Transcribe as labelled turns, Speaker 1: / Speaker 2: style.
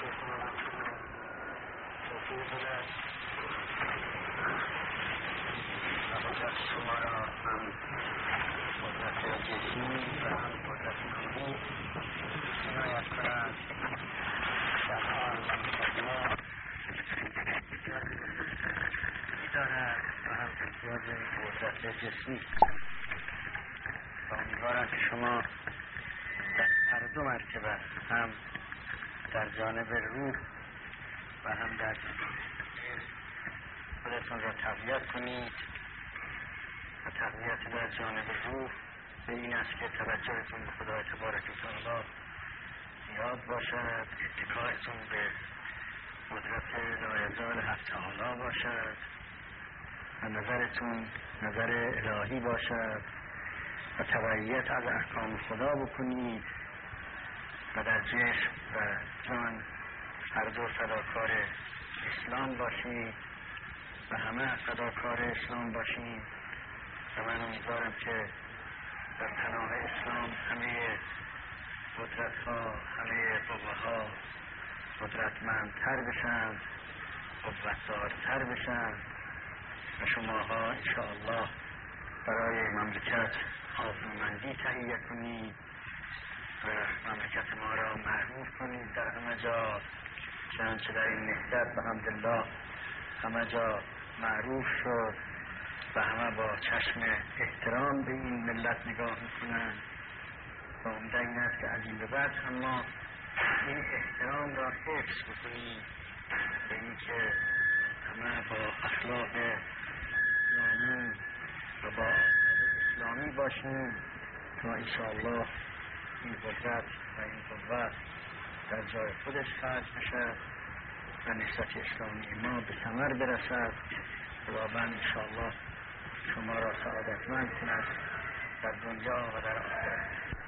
Speaker 1: بلد و قدرت شما را هم قدرت جسمی و هم قدرت روحی عنایت کند. در حال و مقدمات دارد و هم احتیاج قدرت جسمی. و امیدوارم که شما در هر دو مرتبه هم در جانب روح و هم در خودتون را تقویت کنید و تقویت در جانب روح به این است که توجهتون به خدای تبارک و تعالی زیاد باشد، اتکایتون به قدرت لایزال حق تعالی باشد و نظرتون نظر الهی باشد و تبعیت از احکام خدا بکنید و در جسم و جان هر دو فداکار اسلام باشید و همه فداکار اسلام باشید. و من امیدوارم که در پناه اسلام همه قدرت ها، همه قوه ها قدرتمندتر بشن، قوتدارتر بشن و شماها انشاءالله برای مملکت آبرومندی تهیه کنید و مملکت ما را معروف کنید در همه جا، چنانچه در این نهضت بحمدالله همه جا معروف شد و همه با چشم احترام به این ملت نگاه میکنند و عمده این است که از این به بعد اما این احترام را حفظ بکنید به این که همه با اخلاق اسلامی و با اسلامی باشیم تا انشاءالله این قدرت و این قوت در جای خودش خرج بشد و نهضت اسلامی ما به ثمر برسد. خداوند انشاءالله شما را سعادتمند کند در دنیا و در آخرت.